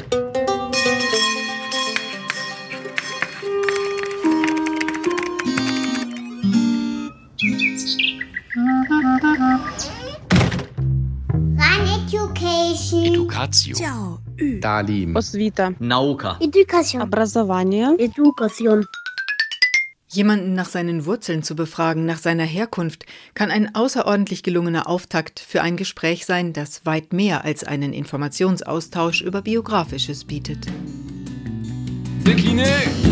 Education. Talim. Osvita. Nauka. Education. Образование. Education. Jemanden nach seinen Wurzeln zu befragen, nach seiner Herkunft, kann ein außerordentlich gelungener Auftakt für ein Gespräch sein, das weit mehr als einen Informationsaustausch über Biografisches bietet. Décliner.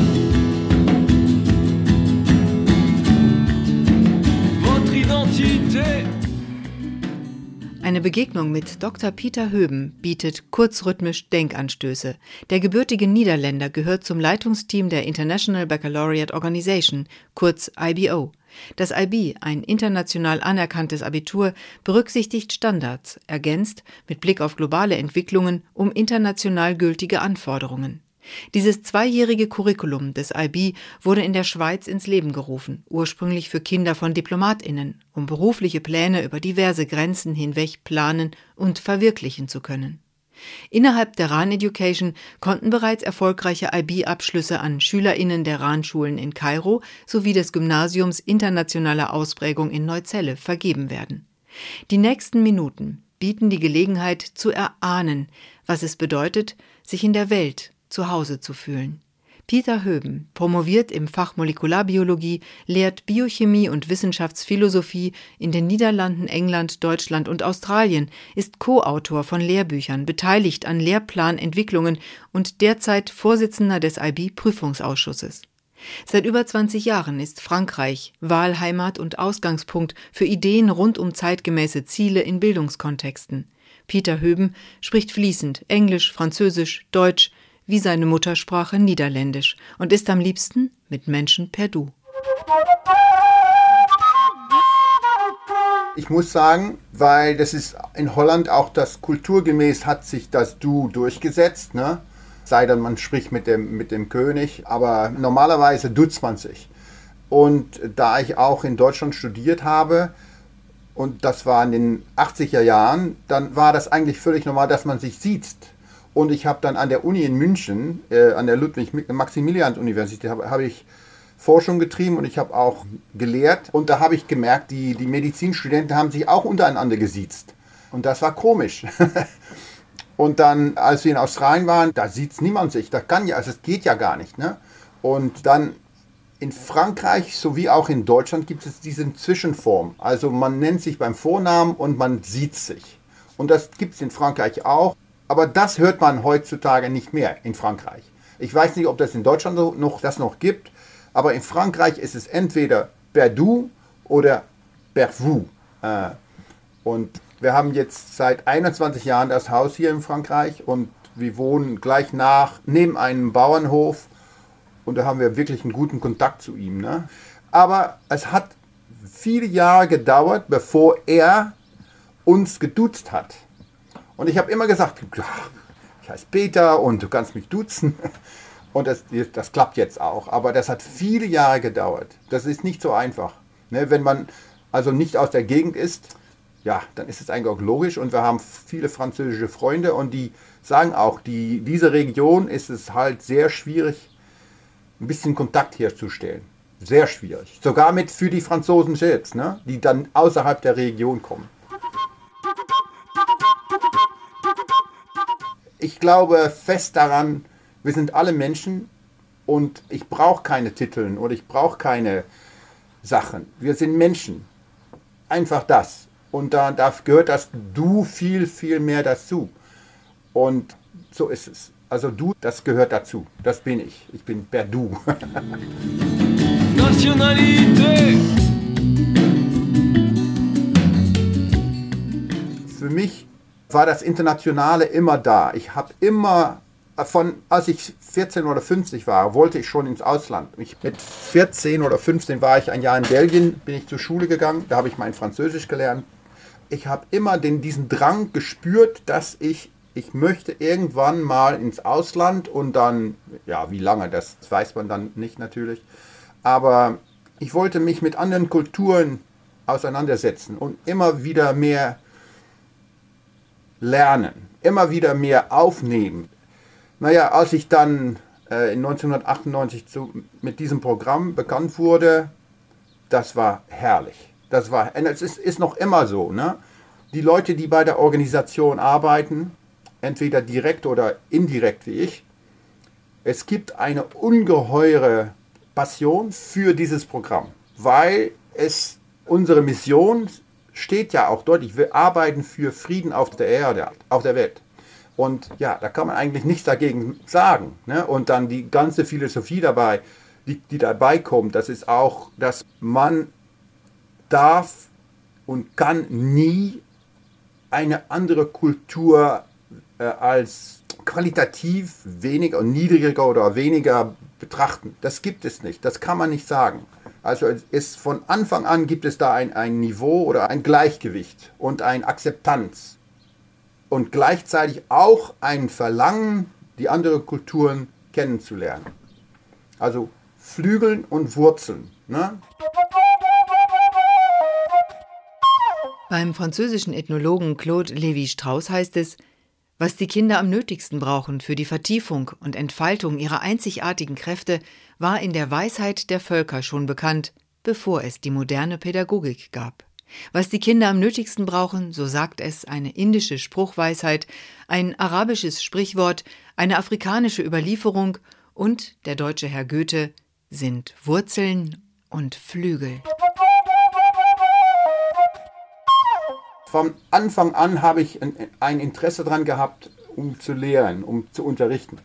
Votre identité. Eine Begegnung mit Dr. Peter Höben bietet kurzrhythmisch Denkanstöße. Der gebürtige Niederländer gehört zum Leitungsteam der International Baccalaureate Organization, kurz IBO. Das IB, ein international anerkanntes Abitur, berücksichtigt Standards, ergänzt mit Blick auf globale Entwicklungen um international gültige Anforderungen. Dieses zweijährige Curriculum des IB wurde in der Schweiz ins Leben gerufen, ursprünglich für Kinder von DiplomatInnen, um berufliche Pläne über diverse Grenzen hinweg planen und verwirklichen zu können. Innerhalb der RAN Education konnten bereits erfolgreiche IB-Abschlüsse an SchülerInnen der RAN-Schulen in Kairo sowie des Gymnasiums internationaler Ausprägung in Neuzelle vergeben werden. Die nächsten Minuten bieten die Gelegenheit zu erahnen, was es bedeutet, sich in der Welt zu Hause zu fühlen. Peter Höben, promoviert im Fach Molekularbiologie, lehrt Biochemie und Wissenschaftsphilosophie in den Niederlanden, England, Deutschland und Australien, ist Co-Autor von Lehrbüchern, beteiligt an Lehrplanentwicklungen und derzeit Vorsitzender des IB-Prüfungsausschusses. Seit über 20 Jahren ist Frankreich Wahlheimat und Ausgangspunkt für Ideen rund um zeitgemäße Ziele in Bildungskontexten. Peter Höben spricht fließend Englisch, Französisch, Deutsch, wie seine Muttersprache Niederländisch und ist am liebsten mit Menschen per Du. Ich muss sagen, weil das ist in Holland auch das kulturgemäß hat sich das Du durchgesetzt, ne? Sei denn man spricht mit dem König, aber normalerweise duzt man sich. Und da ich auch in Deutschland studiert habe, und das war in den 80er Jahren, dann war das eigentlich völlig normal, dass man sich siezt. Und ich habe dann an der Uni in München, an der Ludwig-Maximilians-Universität, habe ich Forschung getrieben und ich habe auch gelehrt. Und da habe ich gemerkt, die Medizinstudenten haben sich auch untereinander gesiezt. Und das war komisch. Und dann, als wir in Australien waren, da sieht niemand sich. Das kann ja, also es geht ja gar nicht. Ne? Und dann in Frankreich sowie auch in Deutschland gibt es diese Zwischenform. Also man nennt sich beim Vornamen und man sieht sich. Und das gibt es in Frankreich auch. Aber das hört man heutzutage nicht mehr in Frankreich. Ich weiß nicht, ob das in Deutschland noch gibt, aber in Frankreich ist es entweder per du oder per vous. Und wir haben jetzt seit 21 Jahren das Haus hier in Frankreich und wir wohnen gleich neben einem Bauernhof und da haben wir wirklich einen guten Kontakt zu ihm. Ne? Aber es hat viele Jahre gedauert, bevor er uns geduzt hat. Und ich habe immer gesagt, ich heiße Peter und du kannst mich duzen. Und das klappt jetzt auch. Aber das hat viele Jahre gedauert. Das ist nicht so einfach. Ne, wenn man also nicht aus der Gegend ist, ja, dann ist es eigentlich auch logisch. Und wir haben viele französische Freunde und die sagen auch, diese Region ist es halt sehr schwierig, ein bisschen Kontakt herzustellen. Sehr schwierig. Sogar für die Franzosen selbst, ne, die dann außerhalb der Region kommen. Ich glaube fest daran, wir sind alle Menschen und ich brauche keine Titel oder ich brauche keine Sachen. Wir sind Menschen. Einfach das. Und da gehört das Du viel, viel mehr dazu. Und so ist es. Also Du, das gehört dazu. Das bin ich. Ich bin per Du. Nationalité. Für mich war das Internationale immer da. Ich habe immer, als ich 14 oder 15 war, wollte ich schon ins Ausland. Mit 14 oder 15 war ich ein Jahr in Belgien, bin ich zur Schule gegangen, da habe ich mein Französisch gelernt. Ich habe immer diesen Drang gespürt, dass ich möchte irgendwann mal ins Ausland und dann, ja, wie lange, das weiß man dann nicht natürlich. Aber ich wollte mich mit anderen Kulturen auseinandersetzen und immer wieder mehr lernen, immer wieder mehr aufnehmen. Naja, als ich dann in 1998 mit diesem Programm bekannt wurde, das war herrlich. Es ist noch immer so, ne? Die Leute, die bei der Organisation arbeiten, entweder direkt oder indirekt wie ich, es gibt eine ungeheure Passion für dieses Programm, weil unsere Mission steht ja auch deutlich, wir arbeiten für Frieden auf der Erde, auf der Welt. Und ja, da kann man eigentlich nichts dagegen sagen. Ne? Und dann die ganze Philosophie dabei, die dabei kommt, das ist auch, dass man darf und kann nie eine andere Kultur als qualitativ weniger und niedriger oder weniger betrachten. Das gibt es nicht, das kann man nicht sagen. Also von Anfang an gibt es da ein Niveau oder ein Gleichgewicht und eine Akzeptanz und gleichzeitig auch ein Verlangen, die anderen Kulturen kennenzulernen. Also Flügeln und Wurzeln. Ne? Beim französischen Ethnologen Claude Lévi-Strauss heißt es, was die Kinder am nötigsten brauchen für die Vertiefung und Entfaltung ihrer einzigartigen Kräfte, war in der Weisheit der Völker schon bekannt, bevor es die moderne Pädagogik gab. Was die Kinder am nötigsten brauchen, so sagt es eine indische Spruchweisheit, ein arabisches Sprichwort, eine afrikanische Überlieferung und der deutsche Herr Goethe, sind Wurzeln und Flügel. Von Anfang an habe ich ein Interesse daran gehabt, um zu lehren, um zu unterrichten.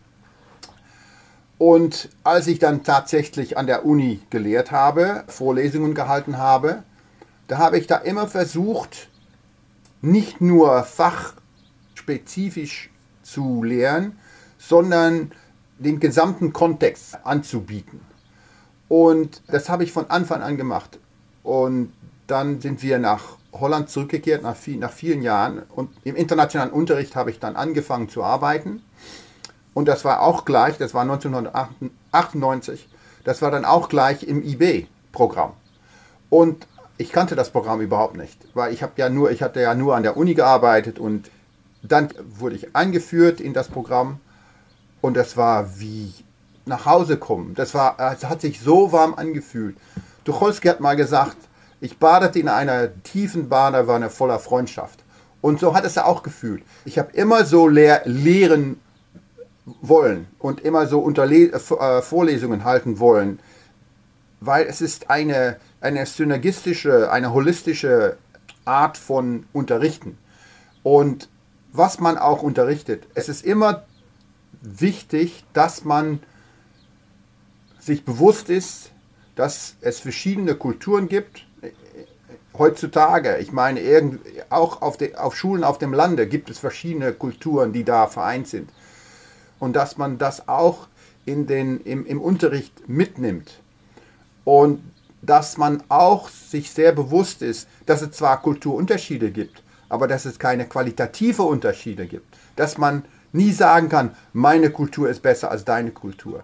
Und als ich dann tatsächlich an der Uni gelehrt habe, Vorlesungen gehalten habe, da habe ich da immer versucht, nicht nur fachspezifisch zu lehren, sondern den gesamten Kontext anzubieten. Und das habe ich von Anfang an gemacht. Und dann sind wir nach Holland zurückgekehrt, nach vielen Jahren. Und im internationalen Unterricht habe ich dann angefangen zu arbeiten. Und das war auch gleich, das war 1998, das war dann auch gleich im IB-Programm. Und ich kannte das Programm überhaupt nicht, weil ich hatte ja nur an der Uni gearbeitet und dann wurde ich eingeführt in das Programm und das war wie nach Hause kommen. Es hat sich so warm angefühlt. Tucholsky hat mal gesagt, ich badete in einer tiefen Badewanne voller Freundschaft. Und so hat es auch gefühlt. Ich habe immer so lehren wollen und immer so Vorlesungen halten wollen, weil es ist eine synergistische, eine holistische Art von Unterrichten. Und was man auch unterrichtet, es ist immer wichtig, dass man sich bewusst ist, dass es verschiedene Kulturen gibt. Heutzutage, ich meine, auch auf Schulen auf dem Lande gibt es verschiedene Kulturen, die da vereint sind. Und dass man das auch im Unterricht mitnimmt. Und dass man auch sich sehr bewusst ist, dass es zwar Kulturunterschiede gibt, aber dass es keine qualitative Unterschiede gibt. Dass man nie sagen kann, meine Kultur ist besser als deine Kultur.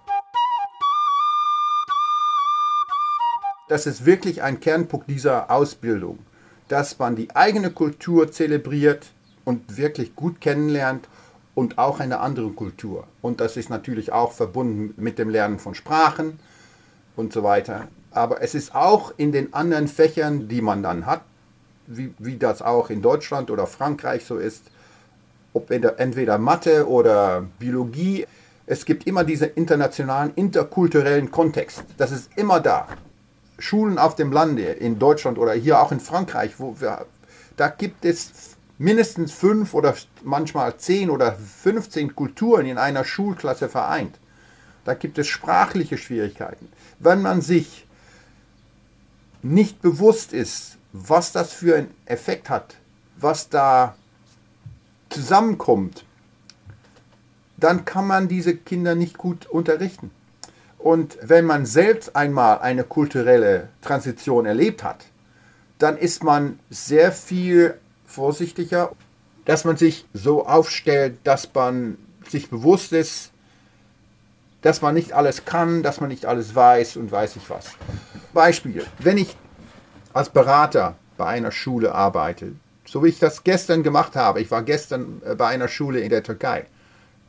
Das ist wirklich ein Kernpunkt dieser Ausbildung, dass man die eigene Kultur zelebriert und wirklich gut kennenlernt und auch eine andere Kultur. Und das ist natürlich auch verbunden mit dem Lernen von Sprachen und so weiter. Aber es ist auch in den anderen Fächern, die man dann hat, wie das auch in Deutschland oder Frankreich so ist, ob entweder Mathe oder Biologie, es gibt immer diesen internationalen, interkulturellen Kontext. Das ist immer da. Schulen auf dem Lande, in Deutschland oder hier auch in Frankreich, da gibt es mindestens 5 oder manchmal 10 oder 15 Kulturen in einer Schulklasse vereint. Da gibt es sprachliche Schwierigkeiten. Wenn man sich nicht bewusst ist, was das für einen Effekt hat, was da zusammenkommt, dann kann man diese Kinder nicht gut unterrichten. Und wenn man selbst einmal eine kulturelle Transition erlebt hat, dann ist man sehr viel vorsichtiger, dass man sich so aufstellt, dass man sich bewusst ist, dass man nicht alles kann, dass man nicht alles weiß und weiß ich was. Beispiel, wenn ich als Berater bei einer Schule arbeite, so wie ich das gestern gemacht habe, ich war gestern bei einer Schule in der Türkei,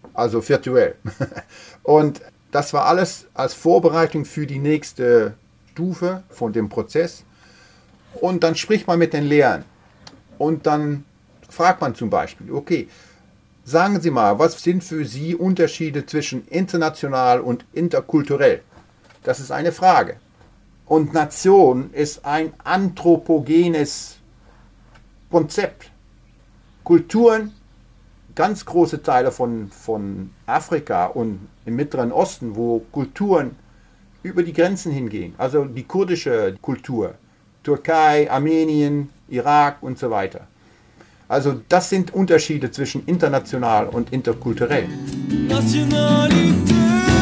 also virtuell. Und das war alles als Vorbereitung für die nächste Stufe von dem Prozess. Und dann spricht man mit den Lehrern und dann fragt man zum Beispiel, okay, sagen Sie mal, was sind für Sie Unterschiede zwischen international und interkulturell? Das ist eine Frage. Und Nation ist ein anthropogenes Konzept. Kulturen, ganz große Teile von Afrika und im Mittleren Osten, wo Kulturen über die Grenzen hingehen, also die kurdische Kultur, Türkei, Armenien, Irak und so weiter. Also das sind Unterschiede zwischen international und interkulturell. Nationalité.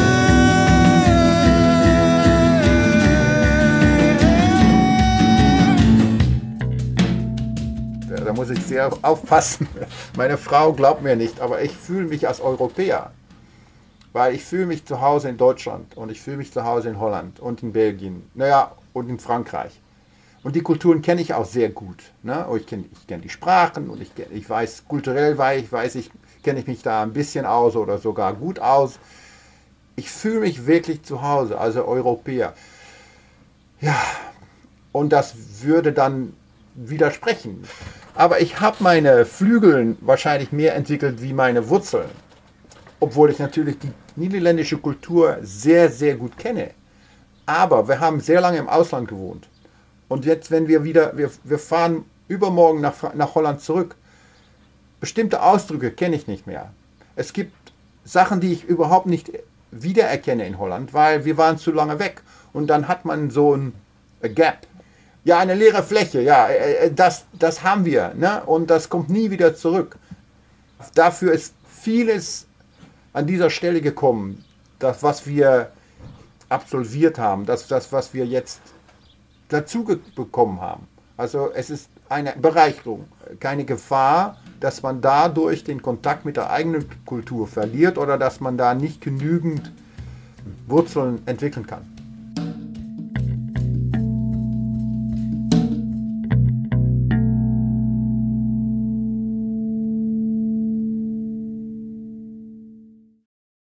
Da muss ich sehr aufpassen. Meine Frau glaubt mir nicht, aber ich fühle mich als Europäer. Weil ich fühle mich zu Hause in Deutschland und ich fühle mich zu Hause in Holland und in Belgien, und in Frankreich. Und die Kulturen kenne ich auch sehr gut. Ne? Ich kenn die Sprachen und ich weiß kulturell, kenne ich mich da ein bisschen aus oder sogar gut aus. Ich fühle mich wirklich zu Hause, also Europäer. Ja, und das würde dann widersprechen. Aber ich habe meine Flügel wahrscheinlich mehr entwickelt wie meine Wurzeln. Obwohl ich natürlich die niederländische Kultur sehr, sehr gut kenne. Aber wir haben sehr lange im Ausland gewohnt. Und jetzt, wenn wir fahren übermorgen nach Holland zurück, bestimmte Ausdrücke kenne ich nicht mehr. Es gibt Sachen, die ich überhaupt nicht wiedererkenne in Holland, weil wir waren zu lange weg. Und dann hat man so ein Gap. Ja, eine leere Fläche, ja, das haben wir. Ne? Und das kommt nie wieder zurück. Dafür ist vieles an dieser Stelle gekommen, das, was wir absolviert haben, das was wir jetzt dazu bekommen haben. Also es ist eine Bereicherung, keine Gefahr, dass man dadurch den Kontakt mit der eigenen Kultur verliert oder dass man da nicht genügend Wurzeln entwickeln kann.